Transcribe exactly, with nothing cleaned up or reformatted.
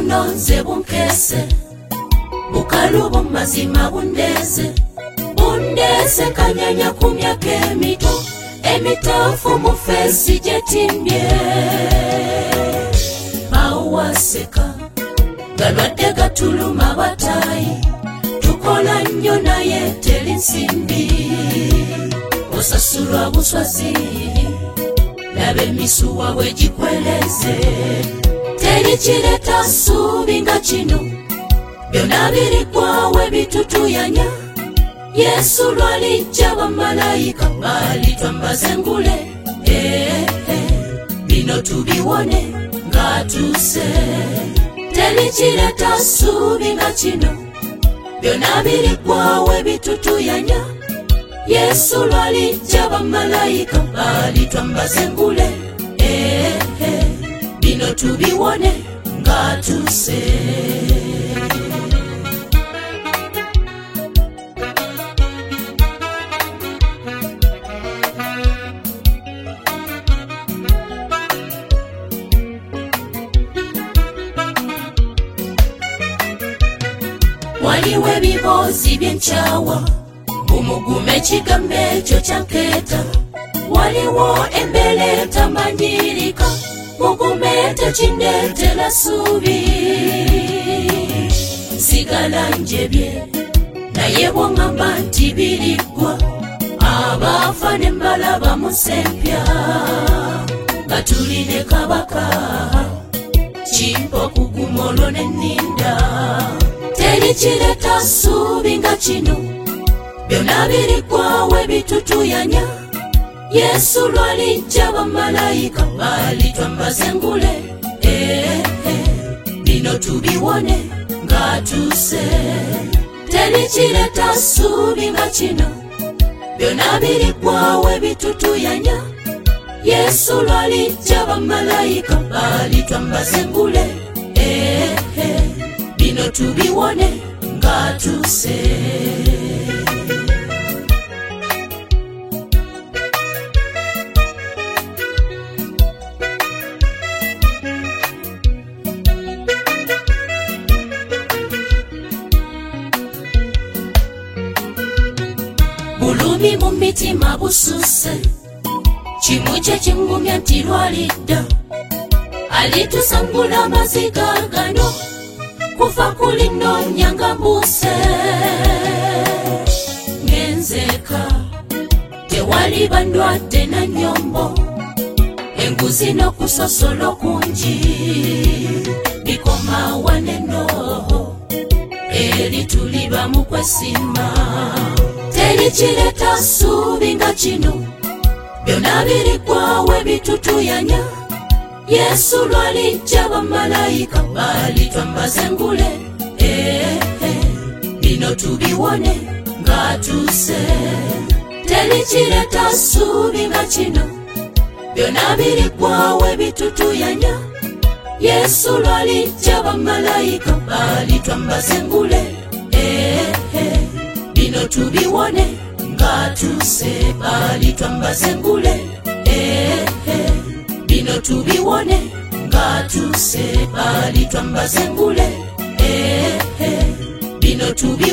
bunonze bunkese bukalubo mazima bundeze bundeze kanyanya ku myaka emito emitafu mu fesi gyetimbye bawaseka galwadde gatuluma batayi tukola nnyo naye teri nsimbi osasulwa buswazi labe emisuwa bwegikweleze teri kireta ssuubi nga kino byonna birigwawe bitutuyanya Yesu lwalijja bamalayika balitwambaza engule eh, eh, bino tubiwone ng'atuuse teri kireta ssuubi nga kino byonna birigwawe bitutuyanya Yesu lwalijja bamalayika balitwambaza engule eh, eh, bino tubiwone ng'atuuse waliwo ebiboozi byenkyawa bumugume ekigambo ekyo kyankeeta waliwo embeera etamanyirika mugume tekindeetera ssuubi sigala njebye naye bw'oŋŋamba nti biriggwa abaafa ne mbalaba mu ssempya nga tuli ne kabaka kimpa okuguma olwo ne nninda teri kireta ssuubi nga kino byonna birigwawe bitutuyanya Yesu lwalijja bamalayika balitwambaza engule eh, eh, bino tubiwone ng'atuuse teri kireta ssuubi nga kino byonna birigwawe bitutuyanya Yesu lwalijja bamalayika balitwambaza engule eh, eh, bino tubiwone ng'atuuse bulumi mu mitima bususse kimu kye kingumya nti lwalidda alitusangula amaziga gano kufa kulinoonya nga mbuuse ngenzeka tewali bandwadde na nnyombo enguzi n'okusosola okungi bikoma waneno eri tuli bamu kwesiima teri kireta ssuubi nga kino byonna birigwawe bitutuyanya Yesu lwalijja bamalayika balitwambaza engule eh, eh, bino tubiwone ng'atuuse teri kireta ssuubi nga kino byonna birigwawe bitutuyanya Yesu lwalijja bamalayika balitwambaza engule eh, eh, bino tubiwone ng'atuuse balitwambaza engule eh, eh, bino tubiwone ng'atuuse balitwambaza engule eh, eh, bino tubi